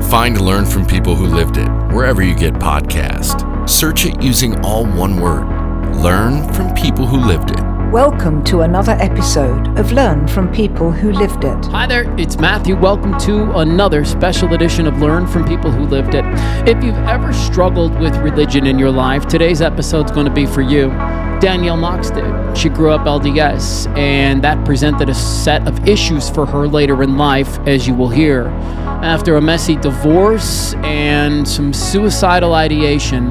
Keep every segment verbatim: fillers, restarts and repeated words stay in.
Find and learn from people who lived it wherever you get podcasts. Search it using all one word. Learn from people who lived it. Welcome to another episode of Learn from People Who Lived It. Hi there, it's Matthew. Welcome to another special edition of Learn from People Who Lived It. If you've ever struggled with religion in your life, today's episode's going to be for you. Danielle Knox did. She grew up L D S, and that presented a set of issues for her later in life, as you will hear. After a messy divorce and some suicidal ideation,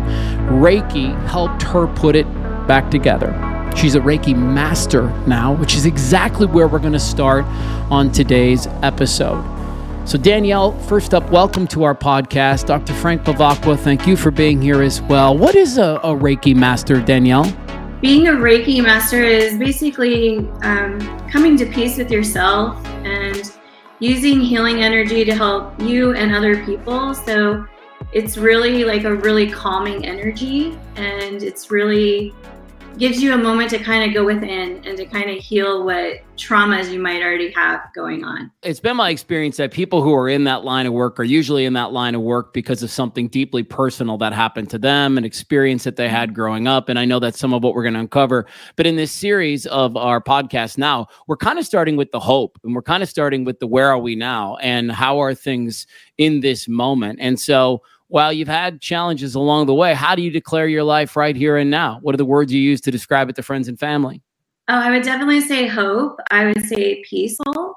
Reiki helped her put it back together. She's a Reiki master now, which is exactly where we're going to start on today's episode. So Danielle, first up, welcome to our podcast. Doctor Frank Bevacqua, thank you for being here as well. What is a, a Reiki master, Danielle? Being a Reiki master is basically um, coming to peace with yourself and using healing energy to help you and other people. So it's really like a really calming energy, and it's really gives you a moment to kind of go within and to kind of heal what traumas you might already have going on. It's been my experience that people who are in that line of work are usually in that line of work because of something deeply personal that happened to them, an experience that they had growing up. And I know that's some of what we're going to uncover. But in this series of our podcast now, we're kind of starting with the hope, and we're kind of starting with the where are we now and how are things in this moment. And so while you've had challenges along the way, how do you declare your life right here and now? What are the words you use to describe it to friends and family? Oh, I would definitely say hope. I would say peaceful.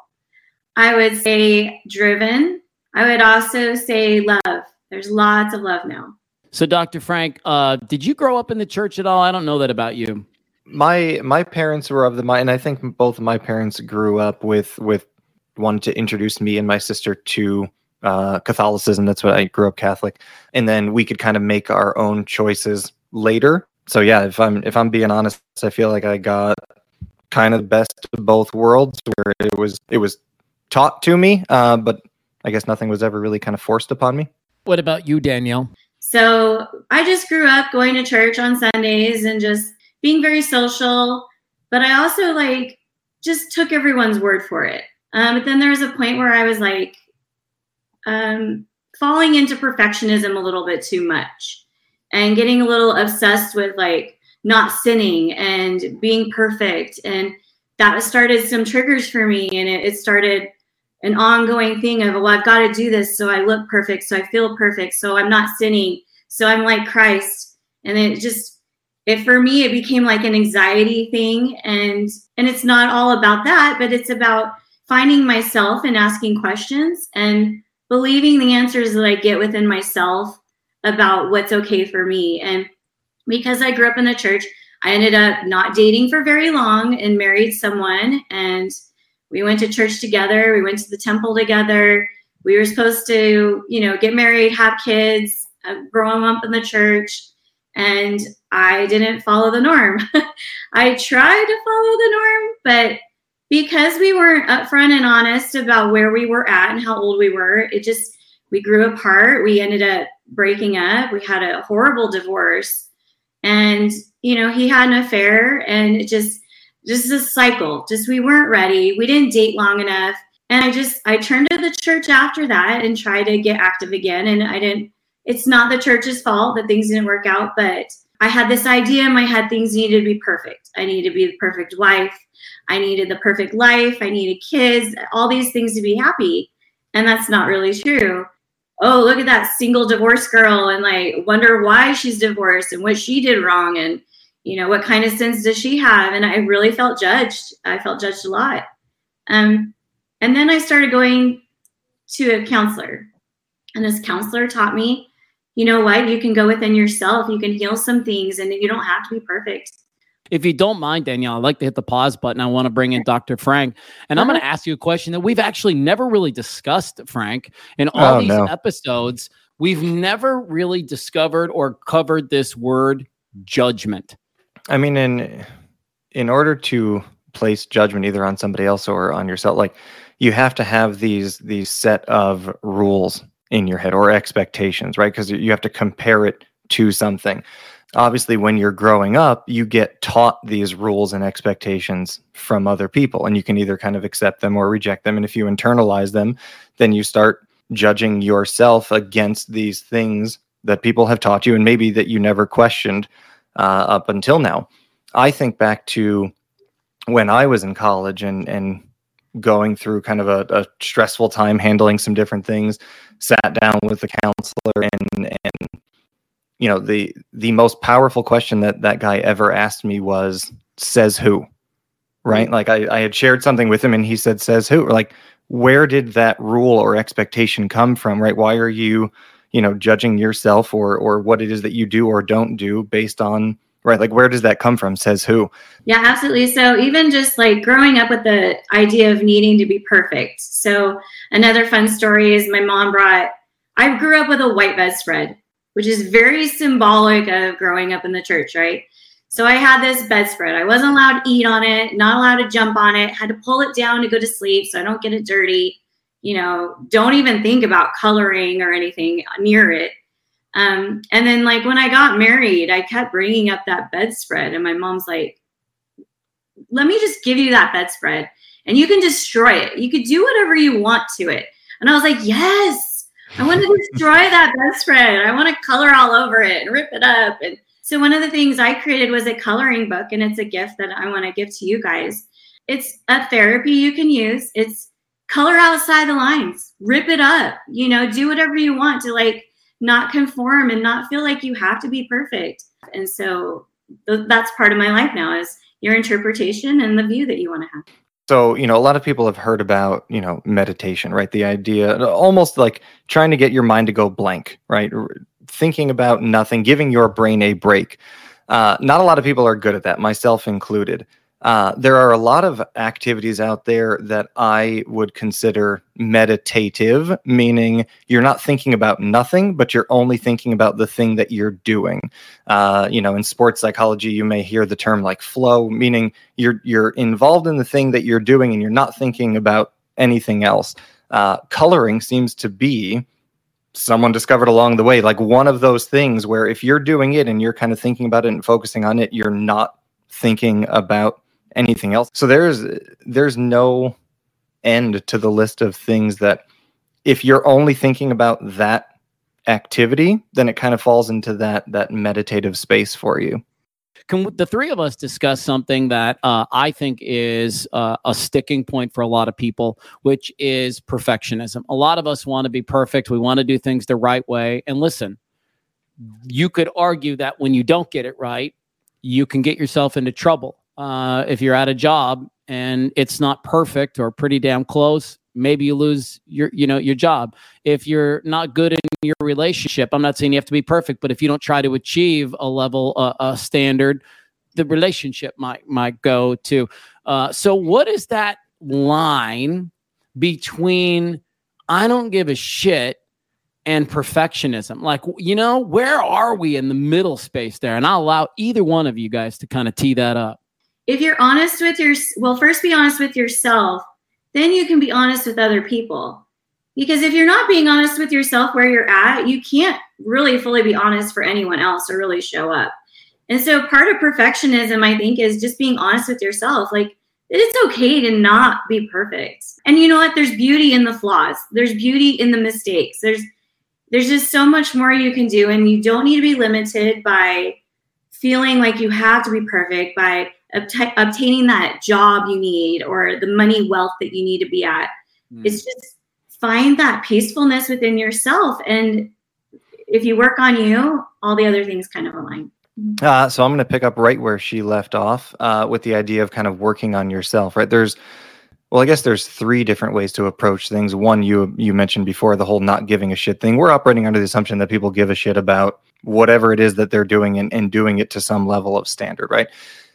I would say driven. I would also say love. There's lots of love now. So Doctor Frank, uh, did you grow up in the church at all? I don't know that about you. My my parents were of the mind, and I think both of my parents grew up with, with wanting to introduce me and my sister to uh, Catholicism. That's what I grew up Catholic. And then we could kind of make our own choices later. So yeah, if I'm if I'm being honest, I feel like I got kind of the best of both worlds, where it was it was taught to me, uh, but I guess nothing was ever really kind of forced upon me. What about you, Danielle? So I just grew up going to church on Sundays and just being very social, but I also like just took everyone's word for it. Um, but then there was a point where I was like um, falling into perfectionism a little bit too much and getting a little obsessed with like not sinning and being perfect. And that started some triggers for me. And it, it started an ongoing thing of, well, I've got to do this so I look perfect, so I feel perfect, so I'm not sinning, so I'm like Christ. And it just, it for me, it became like an anxiety thing. And, and it's not all about that, but it's about finding myself and asking questions and believing the answers that I get within myself about what's okay for me. And because I grew up in the church, I ended up not dating for very long and married someone. And we went to church together. We went to the temple together. We were supposed to, you know, get married, have kids, uh, grow them up in the church. And I didn't follow the norm. I tried to follow the norm, but because we weren't upfront and honest about where we were at and how old we were, it just, we grew apart. We ended up breaking up. We had a horrible divorce. And, you know, he had an affair, and it just, just a cycle. Just, we weren't ready. We didn't date long enough. And I just, I turned to the church after that and tried to get active again. And I didn't, it's not the church's fault that things didn't work out, but I had this idea in my head, things needed to be perfect. I needed to be the perfect wife. I needed the perfect life. I needed kids, all these things to be happy. And that's not really true. Oh, look at that single divorced girl, and like wonder why she's divorced and what she did wrong. And, you know, what kind of sins does she have? And I really felt judged. I felt judged a lot. Um, and then I started going to a counselor, and this counselor taught me, you know what, you can go within yourself. You can heal some things, and you don't have to be perfect. If you don't mind, Danielle, I'd like to hit the pause button. I want to bring in Doctor Frank. And I'm going to ask you a question that we've actually never really discussed, Frank. In all Oh, these no. episodes, we've never really discovered or covered this word judgment. I mean, in in order to place judgment either on somebody else or on yourself, like you have to have these these set of rules in your head or expectations, right? Because you have to compare it to something. Obviously, when you're growing up, you get taught these rules and expectations from other people, and you can either kind of accept them or reject them. And if you internalize them, then you start judging yourself against these things that people have taught you and maybe that you never questioned uh, up until now. I think back to when I was in college and and going through kind of a, a stressful time, handling some different things, sat down with the counselor, and and you know the the most powerful question that that guy ever asked me was, "Says who?" Right? Like I, I had shared something with him, and he said, "Says who?" Or like, where did that rule or expectation come from? Right? Why are you, you know, judging yourself or or what it is that you do or don't do based on, right? Like, where does that come from? Says who? Yeah, absolutely. So even just like growing up with the idea of needing to be perfect. So another fun story is my mom brought, I grew up with a white bedspread, which is very symbolic of growing up in the church, right? So I had this bedspread. I wasn't allowed to eat on it, not allowed to jump on it, had to pull it down to go to sleep so I don't get it dirty. You know, don't even think about coloring or anything near it. Um, and then like when I got married, I kept bringing up that bedspread, and my mom's like, let me just give you that bedspread and you can destroy it. You could do whatever you want to it. And I was like, yes, I want to destroy that bedspread. I want to color all over it and rip it up. And so one of the things I created was a coloring book, and it's a gift that I want to give to you guys. It's a therapy you can use. It's color outside the lines, rip it up, you know, do whatever you want to like not conform and not feel like you have to be perfect. And so th- that's part of my life now is your interpretation and the view that you want to have. So, you know, a lot of people have heard about, you know, meditation, right? The idea, almost like trying to get your mind to go blank, right? Thinking about nothing, giving your brain a break. Uh, not a lot of people are good at that, myself included. Uh, there are a lot of activities out there that I would consider meditative, meaning you're not thinking about nothing, but you're only thinking about the thing that you're doing. Uh, you know, in sports psychology, you may hear the term like flow, meaning you're you're involved in the thing that you're doing and you're not thinking about anything else. Uh, coloring seems to be someone discovered along the way, like one of those things where if you're doing it and you're kind of thinking about it and focusing on it, you're not thinking about anything else. So there's there's no end to the list of things that if you're only thinking about that activity, then it kind of falls into that that meditative space for you. Can the three of us discuss something that uh, I think is uh, a sticking point for a lot of people, which is perfectionism? A lot of us want to be perfect. We want to do things the right way. And listen, you could argue that when you don't get it right, you can get yourself into trouble. Uh, if you're at a job and it's not perfect or pretty damn close, maybe you lose your, you know, your job. If you're not good in your relationship, I'm not saying you have to be perfect, but if you don't try to achieve a level, uh, a standard, the relationship might might go to. Uh, so, what is that line between I don't give a shit and perfectionism? Like, you know, where are we in the middle space there? And I'll allow either one of you guys to kind of tee that up. If you're honest with your, well, first be honest with yourself, then you can be honest with other people. Because if you're not being honest with yourself where you're at, you can't really fully be honest for anyone else or really show up. And so part of perfectionism, I think, is just being honest with yourself. Like, it's okay to not be perfect. And you know what? There's beauty in the flaws. There's beauty in the mistakes. There's there's just so much more you can do. And you don't need to be limited by feeling like you have to be perfect, by obt- obtaining that job you need or the money, wealth that you need to be at. Mm. It's just find that peacefulness within yourself. And if you work on you, all the other things kind of align. Uh, so I'm going to pick up right where she left off uh, with the idea of kind of working on yourself, right? There's, well, I guess there's three different ways to approach things. One, you you mentioned before, the whole not giving a shit thing. We're operating under the assumption that people give a shit about whatever it is that they're doing and, and doing it to some level of standard, right?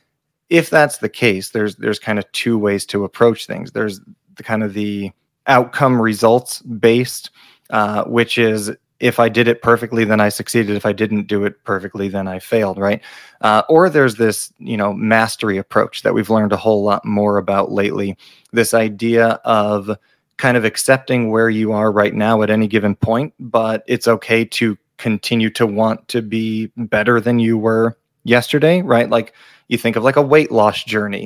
If that's the case, there's there's kind of two ways to approach things. There's the kind of the outcome results based, uh, which is, if I did it perfectly, then I succeeded. If I didn't do it perfectly, then I failed, right? Uh, or there's this, you know, mastery approach that we've learned a whole lot more about lately. This idea of kind of accepting where you are right now at any given point, but it's okay to continue to want to be better than you were yesterday, right? Like you think of like a weight loss journey.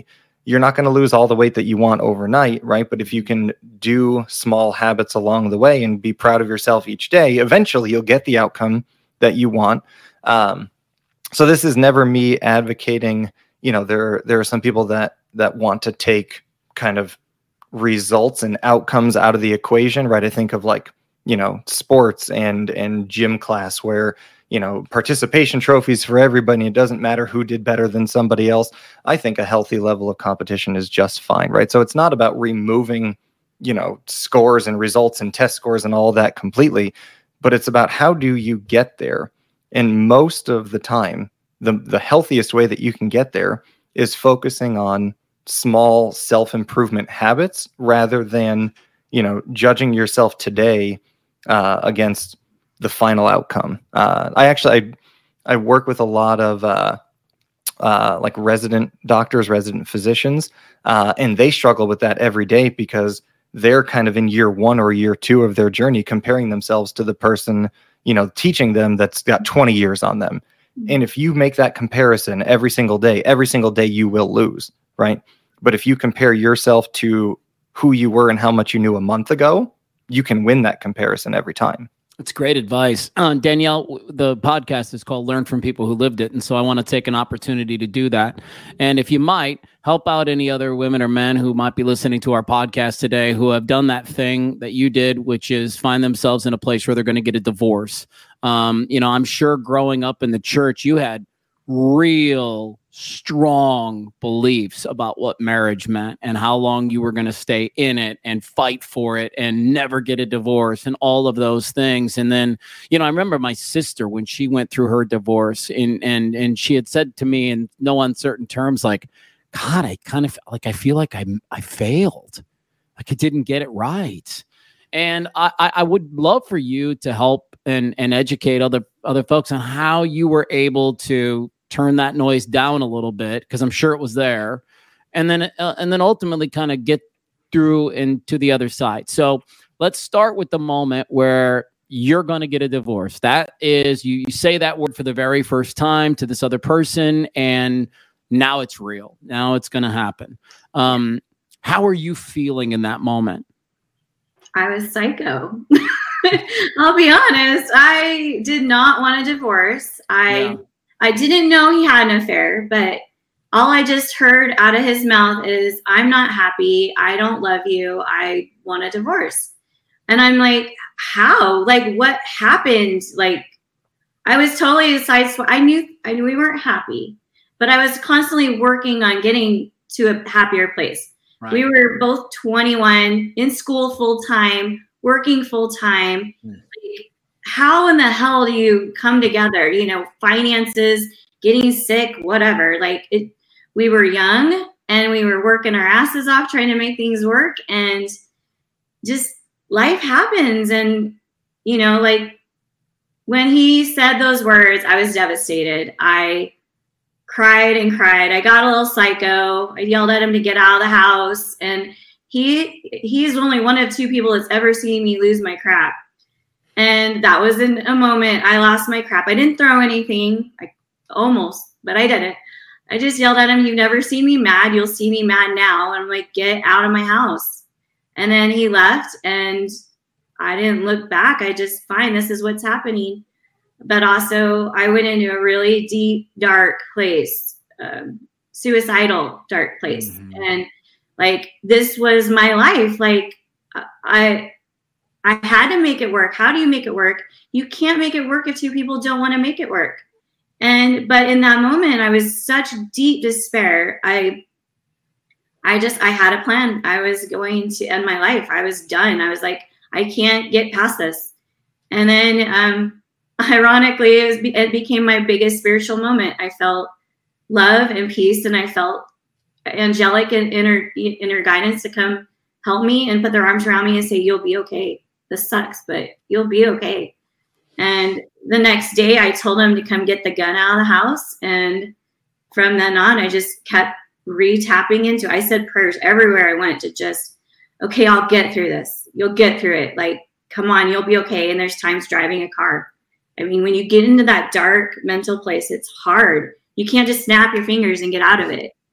you're not going to lose all the weight that you want overnight, right? But if you can do small habits along the way and be proud of yourself each day, eventually you'll get the outcome that you want. Um, so this is never me advocating, you know, there, there are some people that, that want to take kind of results and outcomes out of the equation, right? I think of like, you know, sports and, and gym class where, you know, participation trophies for everybody. It doesn't matter who did better than somebody else. I think a healthy level of competition is just fine, right? So it's not about removing, you know, scores and results and test scores and all that completely, but it's about how do you get there? And most of the time, the, the healthiest way that you can get there is focusing on small self-improvement habits rather than, you know, judging yourself today uh, against the final outcome. Uh, I actually, I, I work with a lot of uh, uh, like resident doctors, resident physicians, uh, and they struggle with that every day because they're kind of in year one or year two of their journey, comparing themselves to the person, you know, teaching them that's got twenty years on them. And if you make that comparison every single day, every single day you will lose, right? But if you compare yourself to who you were and how much you knew a month ago, you can win that comparison every time. That's great advice. Uh, Danielle, the podcast is called Learn from People Who Lived It. And so I want to take an opportunity to do that. And if you might, help out any other women or men who might be listening to our podcast today who have done that thing that you did, which is find themselves in a place where they're going to get a divorce. Um, you know, I'm sure growing up in the church, you had real strong beliefs about what marriage meant and how long you were going to stay in it and fight for it and never get a divorce and all of those things. And then, you know, I remember my sister when she went through her divorce and, and, and she had said to me in no uncertain terms, like, God, I kind of like, I feel like I, I failed. Like I didn't get it right. And I, I would love for you to help and, and educate other, other folks on how you were able to turn that noise down a little bit, because I'm sure it was there, and then uh, and then ultimately kind of get through into the other side. So let's start with the moment where you're going to get a divorce. That is, you, you say that word for the very first time to this other person, and now it's real. Now it's going to happen. Um, how are you feeling in that moment? I was psycho. I'll be honest. I did not want a divorce. I. Yeah. I didn't know he had an affair, but all I just heard out of his mouth is, I'm not happy. I don't love you. I want a divorce. And I'm like, how? Like, what happened? Like, I was totally sideswiped. I knew, I knew we weren't happy, but I was constantly working on getting to a happier place. Right. We were both twenty-one, in school full time, working full time. Mm. Like, how in the hell do you come together? You know, finances, getting sick, whatever. Like it, we were young and we were working our asses off trying to make things work, and just life happens. And, you know, like when he said those words, I was devastated. I cried and cried. I got a little psycho. I yelled at him to get out of the house. And he, he's only one of two people that's ever seen me lose my crap. And that was in a moment I lost my crap. I didn't throw anything. I almost, but I didn't. I just yelled at him, you've never seen me mad. You'll see me mad now. And I'm like, get out of my house. And then he left and I didn't look back. I just, fine, this is what's happening. But also I went into a really deep, dark place, um, suicidal, dark place. Mm-hmm. And like, this was my life. Like I, I had to make it work. How do you make it work? You can't make it work if two people don't want to make it work. And, but in that moment, I was such deep despair. I, I just, I had a plan. I was going to end my life. I was done. I was like, I can't get past this. And then, um, ironically, it, was, it became my biggest spiritual moment. I felt love and peace, and I felt angelic and inner, inner guidance to come help me and put their arms around me and say, you'll be okay. This sucks, but you'll be okay. And the next day I told him to come get the gun out of the house. And from then on, I just kept re-tapping into, I said prayers everywhere I went to just, okay, I'll get through this. You'll get through it. Like, come on, you'll be okay. And there's times driving a car. I mean, when you get into that dark mental place, it's hard. You can't just snap your fingers and get out of it.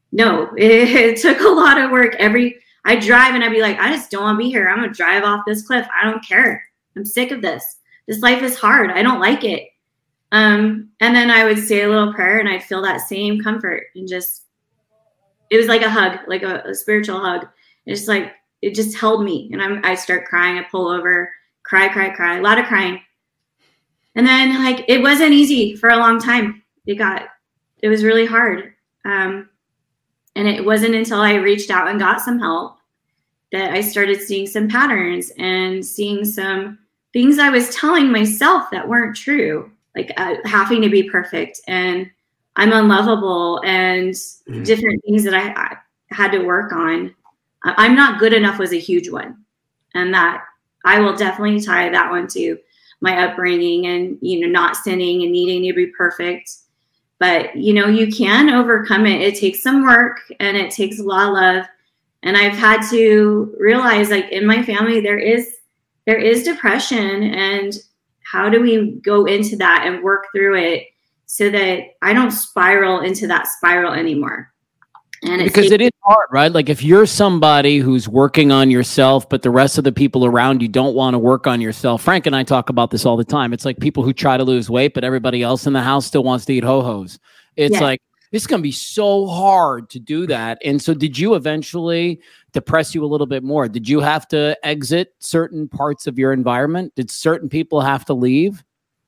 no, it, it took a lot of work. Every, I drive and I'd be like, I just don't want to be here. I'm going to drive off this cliff. I don't care. I'm sick of this. This life is hard. I don't like it. Um, and then I would say a little prayer and I'd feel that same comfort and just, it was like a hug, like a, a spiritual hug. It's like, it just held me and I'm, I start crying. I pull over, cry, cry, cry, a lot of crying. And then like, it wasn't easy for a long time. It got, it was really hard. Um, and it wasn't until I reached out and got some help that I started seeing some patterns and seeing some things I was telling myself that weren't true, like uh, having to be perfect and I'm unlovable and mm-hmm. different things that I, I had to work on. Uh, I'm not good enough was a huge one. And that I will definitely tie that one to my upbringing and, you know, not sinning and needing to be perfect. But, you know, you can overcome it. It takes some work and it takes a lot of love. And I've had to realize, like, in my family, there is there is depression. And how do we go into that and work through it so that I don't spiral into that spiral anymore? And because it is hard, right? Like if you're somebody who's working on yourself, but the rest of the people around you don't want to work on yourself. Frank and I talk about this all the time. It's like people who try to lose weight, but everybody else in the house still wants to eat ho-hos. It's yeah. like, it's going to be so hard to do that. And so did you eventually depress you a little bit more? Did you have to exit certain parts of your environment? Did certain people have to leave?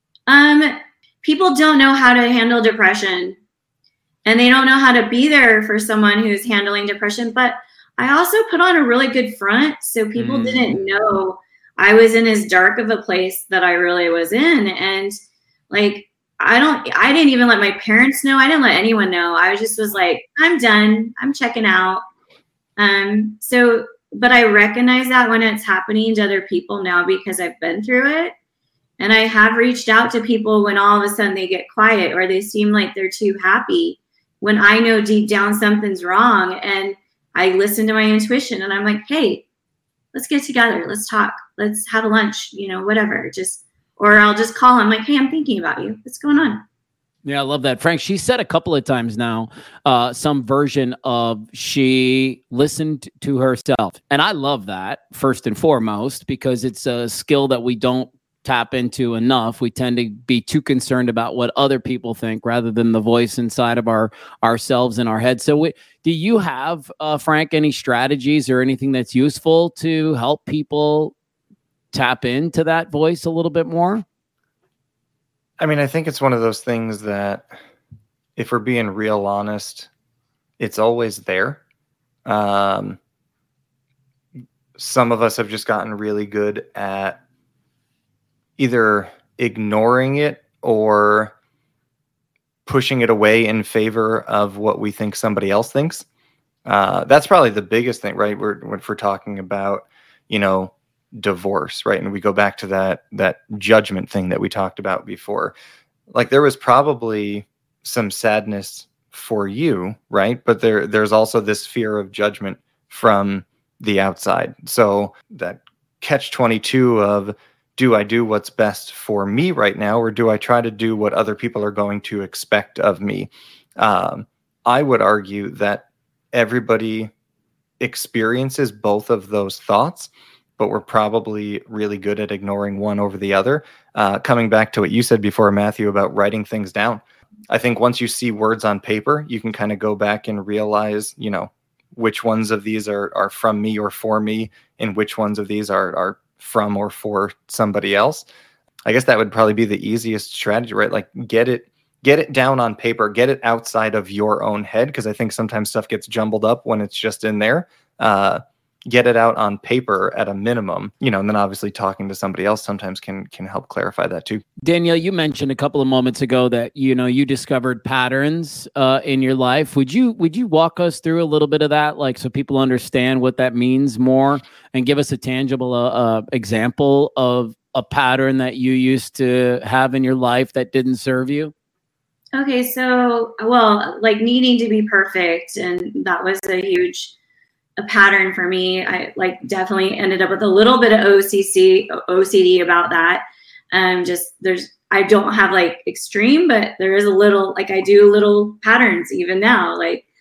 Um, people don't know how to handle depression. And they don't know how to be there for someone who's handling depression. But I also put on a really good front. So people mm. didn't know I was in as dark of a place that I really was in. And like, I don't, I didn't even let my parents know. I didn't let anyone know. I just was like, I'm done. I'm checking out. Um, so, but I recognize that when it's happening to other people now because I've been through it. And I have reached out to people when all of a sudden they get quiet or they seem like they're too happy. When I know deep down something's wrong and I listen to my intuition and I'm like, hey, let's get together. Let's talk. Let's have a lunch, you know, whatever. Just, or I'll just call them like, hey, I'm thinking about you. What's going on? Yeah, I love that. Frank, she said a couple of times now, uh, some version of she listened to herself. And I love that first and foremost, because it's a skill that we don't tap into enough. We tend to be too concerned about what other people think rather than the voice inside of our ourselves in our head. So we, do you have, uh, Frank, any strategies or anything that's useful to help people tap into that voice a little bit more? I mean, I think it's one of those things that if we're being real honest, it's always there. Um, some of us have just gotten really good at either ignoring it or pushing it away in favor of what we think somebody else thinks. Uh, that's probably the biggest thing, right? We're, if we're talking about, you know, divorce, right? And we go back to that, that judgment thing that we talked about before. Like there was probably some sadness for you, right? But there, there's also this fear of judgment from the outside. So that catch twenty-two of, do I do what's best for me right now, or do I try to do what other people are going to expect of me? Um, I would argue that everybody experiences both of those thoughts, but we're probably really good at ignoring one over the other. Uh, coming back to what you said before, Matthew, about writing things down. I think once you see words on paper, you can kind of go back and realize, you know, which ones of these are, are from me or for me, and which ones of these are, are from or for somebody else. I guess that would probably be the easiest strategy, right? Like get it, get it down on paper, get it outside of your own head. Because I think sometimes stuff gets jumbled up when it's just in there. Uh, get it out on paper at a minimum, you know, and then obviously talking to somebody else sometimes can can help clarify that too. Danielle, you mentioned a couple of moments ago that, you know, you discovered patterns uh, in your life. Would you would you walk us through a little bit of that, like so people understand what that means more, and give us a tangible uh, uh, example of a pattern that you used to have in your life that didn't serve you? Okay, so, well, like needing to be perfect, and that was a huge a pattern for me. I like definitely ended up with a little bit of O C C, O C D about that. Um, just there's, I don't have like extreme, but there is a little, like I do little patterns even now. Like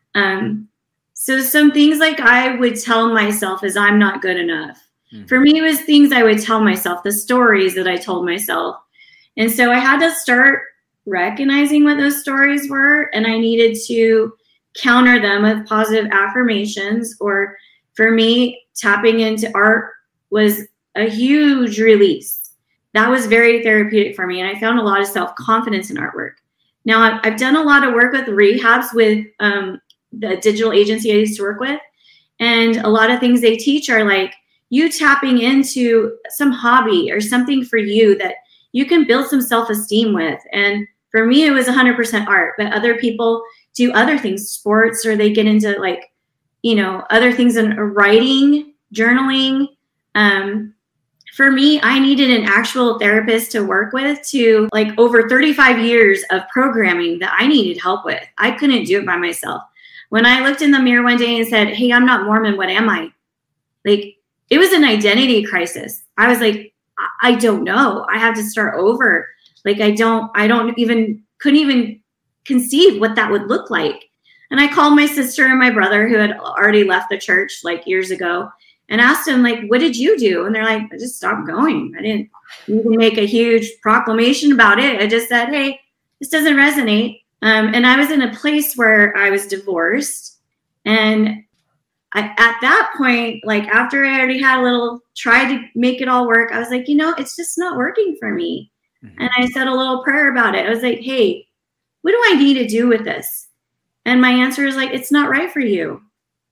Um, so some things like I would tell myself is I'm not good enough. Mm-hmm. For me, it was things I would tell myself, the stories that I told myself. And so I had to start recognizing what those stories were, and I needed to counter them with positive affirmations. Or for me, tapping into art was a huge release. That was very therapeutic for me, and I found a lot of self-confidence in artwork. Now, I've done a lot of work with rehabs with um, the digital agency I used to work with, and a lot of things they teach are like you tapping into some hobby or something for you that you can build some self-esteem with. And for me, it was one hundred percent art, but other people do other things, sports, or they get into like, you know, other things in writing, journaling. Um, for me, I needed an actual therapist to work with to like over thirty-five years of programming that I needed help with. I couldn't do it by myself. When I looked in the mirror one day and said, hey, I'm not Mormon, what am I? Like, it was an identity crisis. I was like, I don't know. I have to start over. Like, I don't, I don't even, couldn't even conceive what that would look like. And I called my sister and my brother who had already left the church like years ago and asked them, like, what did you do? And they're like, I just stopped going. I didn't even make a huge proclamation about it. I just said, hey, this doesn't resonate. Um, and I was in a place where I was divorced. And I, at that point, like after I already had a little, tried to make it all work, I was like, you know, it's just not working for me. Mm-hmm. And I said a little prayer about it. I was like, hey, what do I need to do with this? And my answer is like, it's not right for you.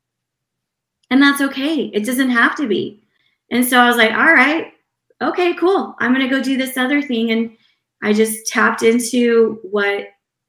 And that's okay. It doesn't have to be. And so I was like, all right, okay, cool. I'm going to go do this other thing. And I just tapped into what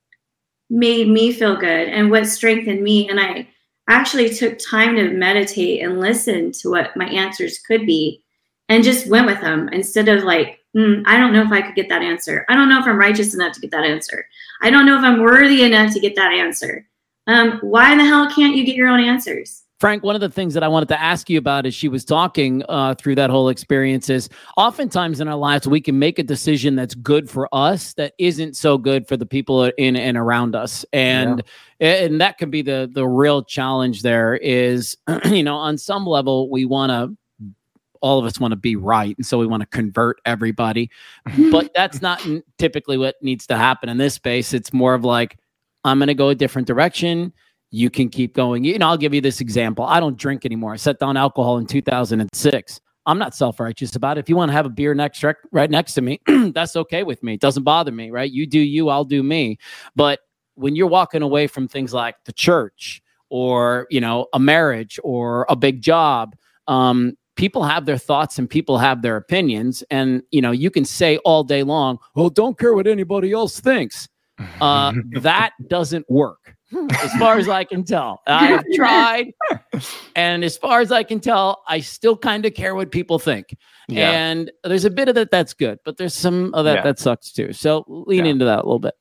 made me feel good and what strengthened me. And I actually took time to meditate and listen to what my answers could be and just went with them instead of like, mm, I don't know if I could get that answer. I don't know if I'm righteous enough to get that answer. I don't know if I'm worthy enough to get that answer. Um, why in the hell can't you get your own answers? Frank, one of the things that I wanted to ask you about as she was talking uh, through that whole experience is oftentimes in our lives, we can make a decision that's good for us that isn't so good for the people in and around us. And yeah. and that can be the the real challenge there is, you know, on some level, we want to, all of us want to be right. And so we want to convert everybody. But that's not typically what needs to happen in this space. It's more of like, I'm going to go a different direction. You can keep going. You know, I'll give you this example. I don't drink anymore. I set down alcohol in two thousand six. I'm not self-righteous about it. If you want to have a beer next right next to me, that's okay with me. It doesn't bother me, right? You do you, I'll do me. But when you're walking away from things like the church or, you know, a marriage or a big job, um, people have their thoughts and people have their opinions. And, you know, you can say all day long, oh, don't care what anybody else thinks. Uh, that doesn't work. As far as I can tell, I've tried. And as far as I can tell, I still kind of care what people think. Yeah. And there's a bit of that that's good, but there's some of that yeah. that sucks too. So lean yeah. into that a little bit.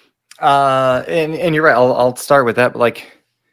Uh, and, and you're right. I'll, I'll start with that. But like,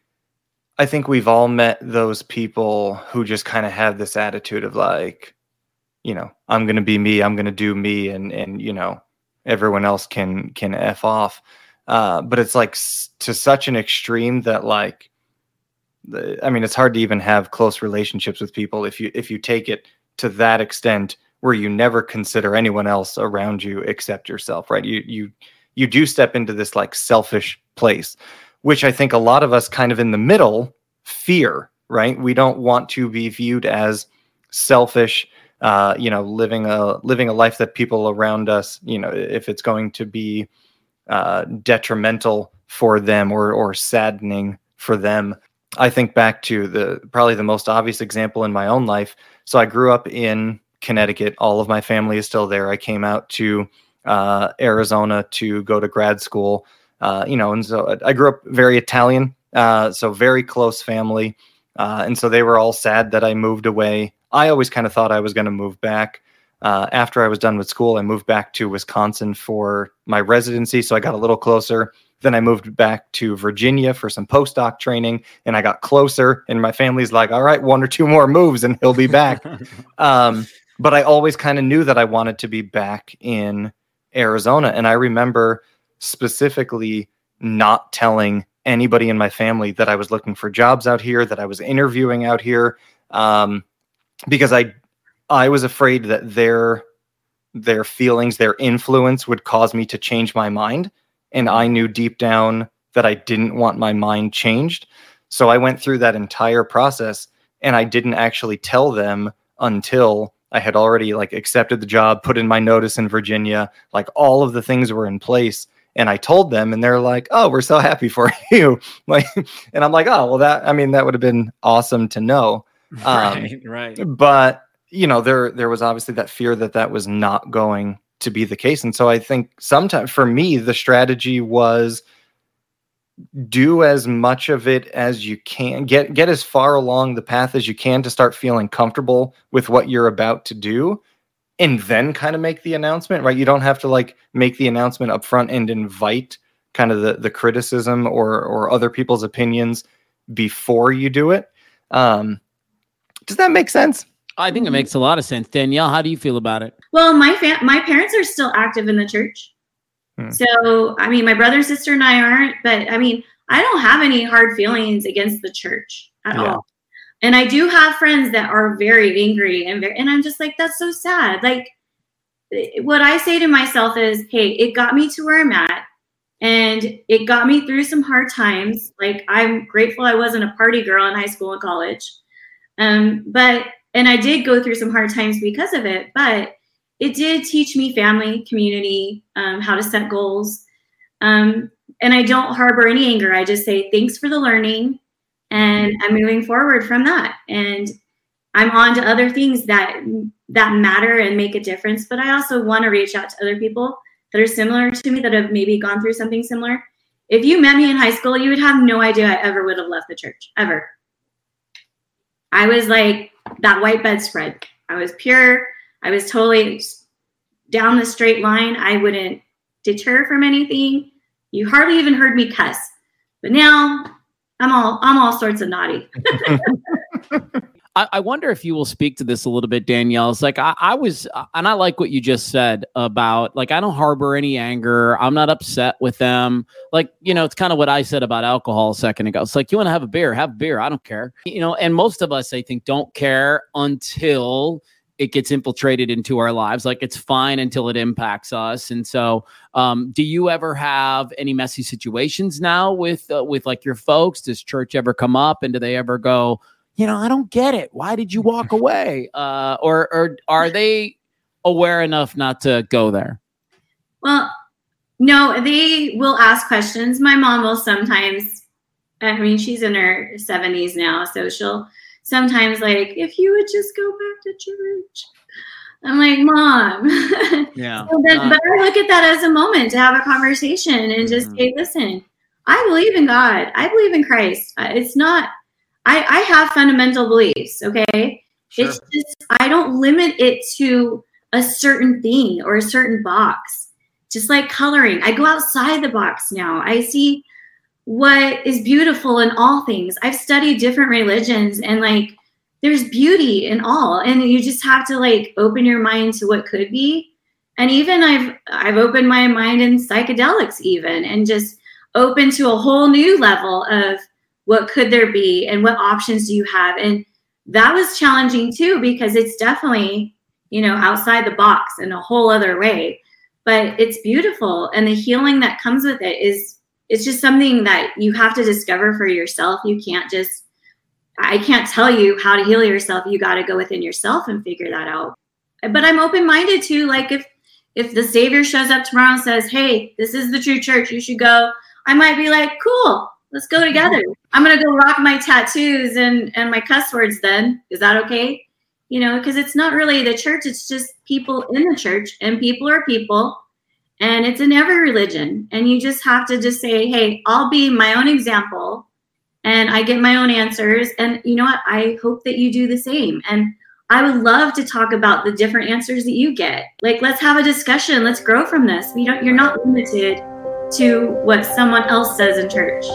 I think we've all met those people who just kind of have this attitude of like, you know, I'm going to be me, I'm going to do me. And, and, you know, everyone else can, can F off. Uh, but it's like s- to such an extreme that like, the, I mean, it's hard to even have close relationships with people if you if you take it to that extent where you never consider anyone else around you except yourself, right? You you you do step into this like selfish place, which I think a lot of us kind of in the middle fear, right? We don't want to be viewed as selfish. Uh, you know, living a living a life that people around us, you know, if it's going to be uh, detrimental for them or or saddening for them. I think back to the probably the most obvious example in my own life. So I grew up in Connecticut. All of my family is still there. I came out to uh, Arizona to go to grad school. Uh, you know, and so I grew up very Italian, uh, so very close family. Uh, and so they were all sad that I moved away. I always kind of thought I was going to move back. Uh, after I was done with school, I moved back to Wisconsin for my residency, so I got a little closer. Then I moved back to Virginia for some postdoc training, and I got closer, and my family's like, all right, one or two more moves, and he'll be back. um, but I always kind of knew that I wanted to be back in Arizona, and I remember specifically not telling anybody in my family that I was looking for jobs out here, that I was interviewing out here, um, because I I was afraid that their their feelings, their influence would cause me to change my mind. And I knew deep down that I didn't want my mind changed. So I went through that entire process, and I didn't actually tell them until I had already like accepted the job, put in my notice in Virginia, like all of the things were in place. And I told them, and they're like, "Oh, we're so happy for you." Like, and I'm like, "Oh, well, that, I mean, that would have been awesome to know." Um, right, right. But, you know, there, there was obviously that fear that that was not going to be the case. And so I think sometimes for me, the strategy was do as much of it as you can, get, get as far along the path as you can to start feeling comfortable with what you're about to do. And then kind of make the announcement, right? You don't have to like make the announcement up front and invite kind of the, the criticism or, or other people's opinions before you do it. Um, does that make sense? I think it makes a lot of sense. Danielle, how do you feel about it? Well, my fam- my parents are still active in the church. Hmm. So, I mean, my brother, sister, and I aren't, but I mean, I don't have any hard feelings against the church at yeah. all. And I do have friends that are very angry and very, and I'm just like, that's so sad. Like, what I say to myself is, hey, it got me to where I'm at, and it got me through some hard times. Like, I'm grateful I wasn't a party girl in high school and college. Um, but, and I did go through some hard times because of it, but it did teach me family, community, um, how to set goals. Um, and I don't harbor any anger. I just say, thanks for the learning. And I'm moving forward from that. And I'm on to other things that that matter and make a difference. But I also want to reach out to other people that are similar to me, that have maybe gone through something similar. If you met me in high school, you would have no idea I ever would have left the church, ever. I was like that white bedspread. I was pure. I was totally down the straight line. I wouldn't deter from anything. You hardly even heard me cuss. But now I'm all I'm all sorts of naughty. I, I wonder if you will speak to this a little bit, Danielle. It's like I, I was, and I like what you just said about, like, I don't harbor any anger. I'm not upset with them. Like, you know, it's kind of what I said about alcohol a second ago. It's like, you want to have a beer, have a beer. I don't care. You know, and most of us, I think, don't care until it gets infiltrated into our lives. Like, it's fine until it impacts us. And so, um, do you ever have any messy situations now with, uh, with like your folks? Does church ever come up, and do they ever go, you know, I don't get it. Why did you walk away? Uh, or, or are they aware enough not to go there? Well, no, they will ask questions. My mom will sometimes, I mean, she's in her seventies now, so she'll sometimes like, if you would just go back to church. I'm like, Mom. Yeah. so then, uh, but I look at that as a moment to have a conversation and just mm-hmm. say, listen, I believe in God. I believe in Christ. It's not, I, I have fundamental beliefs, okay? Sure. It's just, I don't limit it to a certain thing or a certain box. Just like coloring. I go outside the box now. I see what is beautiful in all things. I've studied different religions, and like, there's beauty in all. And you just have to like open your mind to what could be. And even I've, I've opened my mind in psychedelics even, and just open to a whole new level of what could there be and what options do you have? And that was challenging too, because it's definitely, you know, outside the box in a whole other way, but it's beautiful. And the healing that comes with it is, it's just something that you have to discover for yourself. You can't just, I can't tell you how to heal yourself. You got to go within yourself and figure that out. But I'm open-minded too. Like if, if the Savior shows up tomorrow and says, hey, this is the true church, you should go. I might be like, cool. Let's go together. I'm going to go rock my tattoos and, and my cuss words then. Is that okay? You know, because it's not really the church. It's just people in the church, and people are people, and it's in every religion. And you just have to just say, hey, I'll be my own example, and I get my own answers. And you know what? I hope that you do the same. And I would love to talk about the different answers that you get. Like, let's have a discussion. Let's grow from this. We don't, you're not limited to what someone else says in church.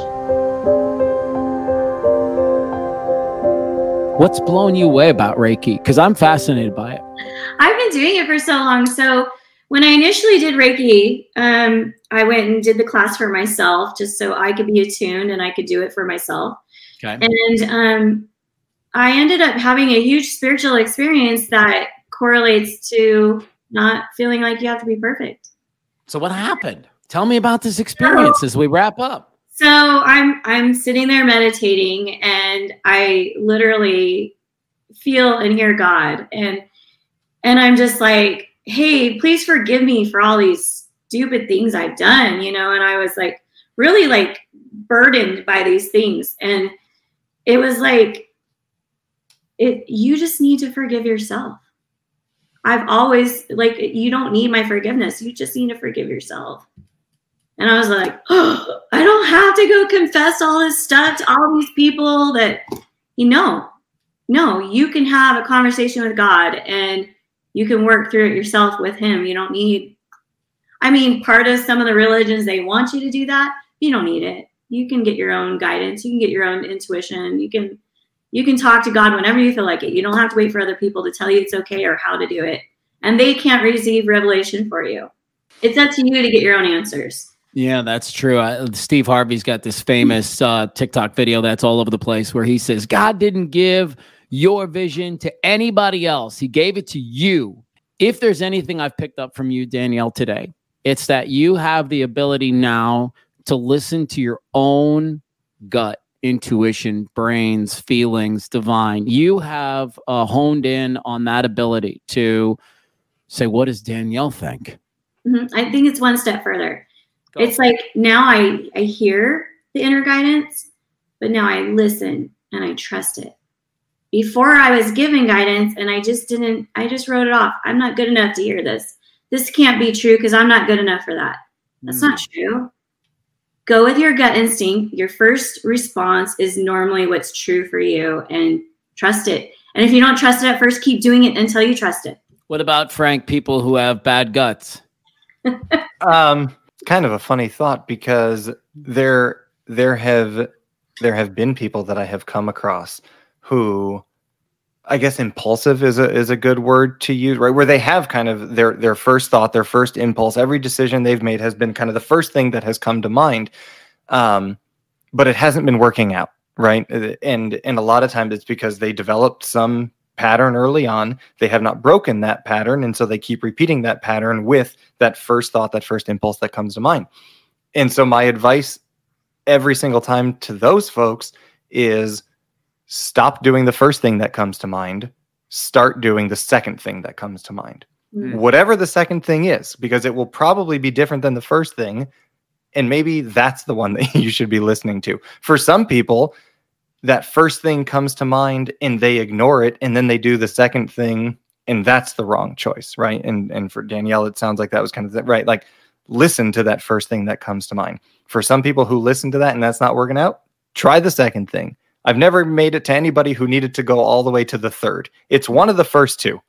What's blown you away about Reiki? Because I'm fascinated by it. I've been doing it for so long. So when I initially did Reiki, um, I went and did the class for myself just so I could be attuned and I could do it for myself. Okay. And um, I ended up having a huge spiritual experience that correlates to not feeling like you have to be perfect. So what happened? Tell me about this experience as we wrap up. So I'm I'm sitting there meditating, and I literally feel and hear God, and and I'm just like, hey, please forgive me for all these stupid things I've done, you know. And I was like really like burdened by these things, and it was like, it you just need to forgive yourself. I've always like, you don't need my forgiveness, you just need to forgive yourself. And I was like, oh, I don't have to go confess all this stuff to all these people that, you know, no, you can have a conversation with God and you can work through it yourself with him. You don't need, I mean, part of some of the religions, they want you to do that. You don't need it. You can get your own guidance. You can get your own intuition. You can, you can talk to God whenever you feel like it. You don't have to wait for other people to tell you it's okay or how to do it. And they can't receive revelation for you. It's up to you to get your own answers. Yeah, that's true. Uh, Steve Harvey's got this famous uh, TikTok video that's all over the place where he says, God didn't give your vision to anybody else. He gave it to you. If there's anything I've picked up from you, Danielle, today, it's that you have the ability now to listen to your own gut, intuition, brains, feelings, divine. You have uh, honed in on that ability to say, what does Danielle think? Mm-hmm. I think it's one step further. Go. It's like now I, I hear the inner guidance, but now I listen and I trust it. Before I was given guidance and I just didn't, I just wrote it off. I'm not good enough to hear this. This can't be true because I'm not good enough for that. That's mm. not true. Go with your gut instinct. Your first response is normally what's true for you, and trust it. And if you don't trust it at first, keep doing it until you trust it. What about, Frank, people who have bad guts? um, kind of a funny thought, because there there have there have been people that I have come across who, I guess impulsive is a is a good word to use, right? Where they have kind of their their first thought, their first impulse, every decision they've made has been kind of the first thing that has come to mind, um, but it hasn't been working out, right? And and a lot of times it's because they developed some pattern early on. They have not broken that pattern, and so they keep repeating that pattern with that first thought, that first impulse that comes to mind. And so my advice every single time to those folks is, stop doing the first thing that comes to mind. Start doing the second thing that comes to mind. Mm-hmm. Whatever the second thing is, because it will probably be different than the first thing. And maybe that's the one that you should be listening to. For some people, that first thing comes to mind and they ignore it, and then they do the second thing, and that's the wrong choice, right? And and for Danielle, it sounds like that was kind of the, right. Like, listen to that first thing that comes to mind. For some people who listen to that and that's not working out, try the second thing. I've never made it to anybody who needed to go all the way to the third. It's one of the first two.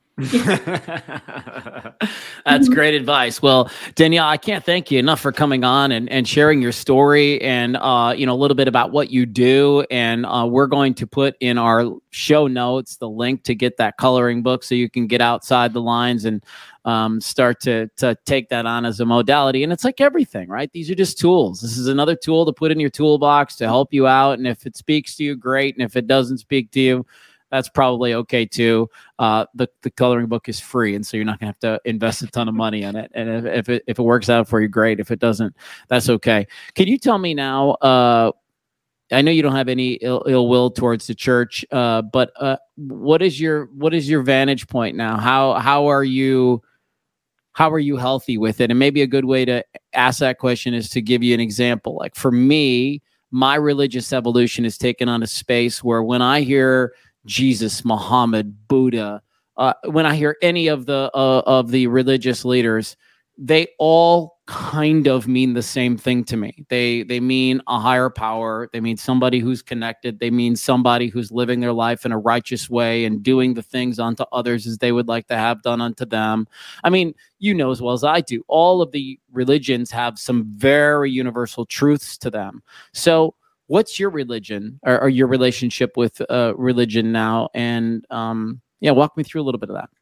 That's great advice. Well, Danielle, I can't thank you enough for coming on and, and sharing your story and, uh, you know, a little bit about what you do. And uh, we're going to put in our show notes the link to get that coloring book so you can get outside the lines and um, start to, to take that on as a modality. And it's like everything, right? These are just tools. This is another tool to put in your toolbox to help you out. And if it speaks to you, great. And if it doesn't speak to you, that's probably okay too. Uh, the the coloring book is free, and so you're not gonna have to invest a ton of money in it. And if, if it if it works out for you, great. If it doesn't, that's okay. Can you tell me now? Uh, I know you don't have any ill, ill will towards the church, uh, but uh, what is your what is your vantage point now? How how are you how are you healthy with it? And maybe a good way to ask that question is to give you an example. Like for me, my religious evolution has taken on a space where when I hear Jesus, Muhammad, Buddha, uh, when I hear any of the uh, of the religious leaders, they all kind of mean the same thing to me. They they mean a higher power. They mean somebody who's connected. They mean somebody who's living their life in a righteous way and doing the things unto others as they would like to have done unto them. I mean, you know as well as I do, all of the religions have some very universal truths to them. So what's your religion or, or your relationship with uh, religion now? And um, yeah, walk me through a little bit of that.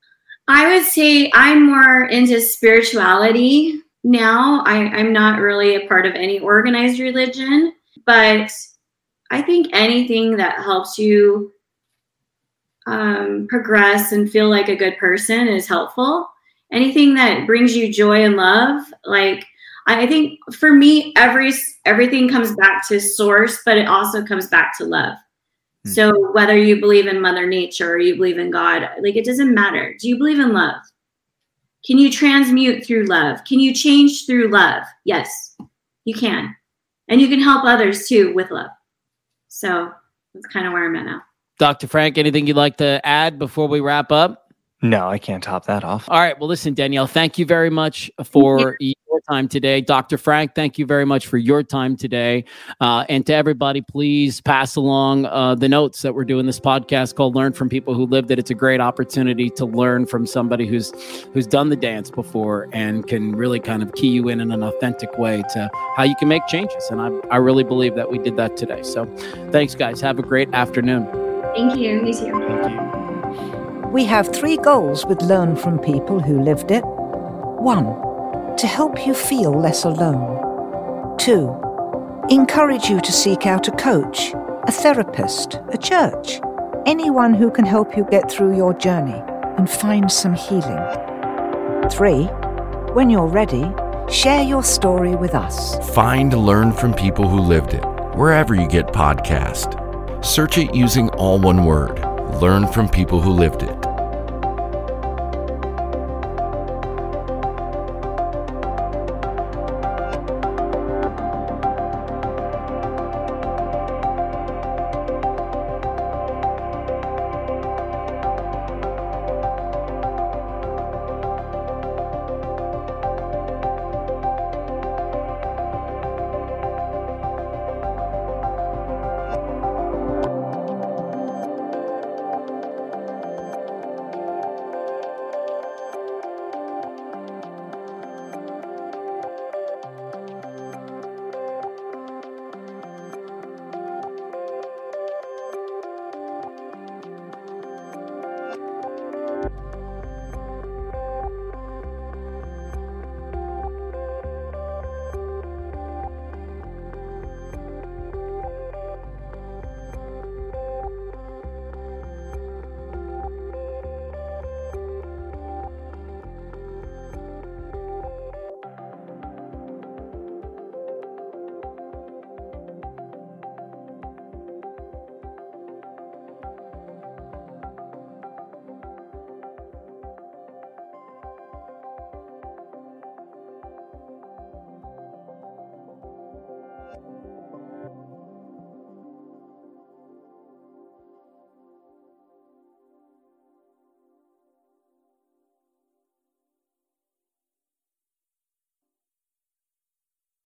I would say I'm more into spirituality now. I, I'm not really a part of any organized religion, but I think anything that helps you um, progress and feel like a good person is helpful. Anything that brings you joy and love, like I think for me, every everything comes back to source, but it also comes back to love. Hmm. So whether you believe in Mother Nature or you believe in God, like it doesn't matter. Do you believe in love? Can you transmute through love? Can you change through love? Yes, you can. And you can help others too with love. So that's kind of where I'm at now. Doctor Frank, anything you'd like to add before we wrap up? No, I can't top that off. All right. Well, listen, Danielle, thank you very much for your time today. Doctor Frank, thank you very much for your time today. Uh, and to everybody, please pass along uh, the notes that we're doing this podcast called Learn from People Who Lived It. It's a great opportunity to learn from somebody who's who's done the dance before and can really kind of key you in in an authentic way to how you can make changes. And I, I really believe that we did that today. So thanks, guys. Have a great afternoon. Thank you. You too. Thank you. We have three goals with Learn from People Who Lived It. One, to help you feel less alone. Two, encourage you to seek out a coach, a therapist, a church, anyone who can help you get through your journey and find some healing. Three, when you're ready, share your story with us. Find Learn from People Who Lived It wherever you get podcasts. Search it using all one word. Learn from People Who Lived It.